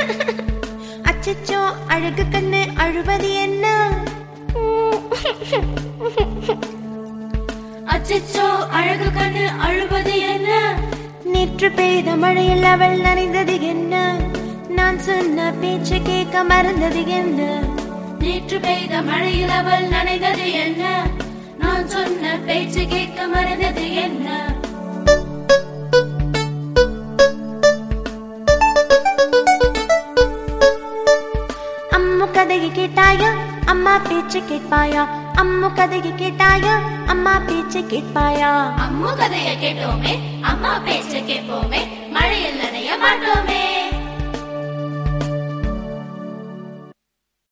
அச்சச்சோ அழகு கண்ணு அழுவது என்ன? அச்சச்சோ அழகு கண்ணு அழுவது என்ன? நேற்று பெய்த மழையில் அவள் நனைந்தது என்ன? நான் சொன்ன பேச்சு கேட்க மறந்தது என்ன? நேற்று பெய்த மழையில் அவள் நனைந்தது என்ன? நான் சொன்ன பேச்சு கேட்க மறந்தது என்ன? அம்மு கதையை கேட்டாயா, அம்மா பேச்சு கேட்பாயா? அம்மு கதையை கேட்டாயா, அம்மா பேச்சு கேட்பாயா? அம்மு கதையை கேட்டோமே, அம்மா பேச்சு கேட்போமே, மழையில் நனைய மாட்டோமே.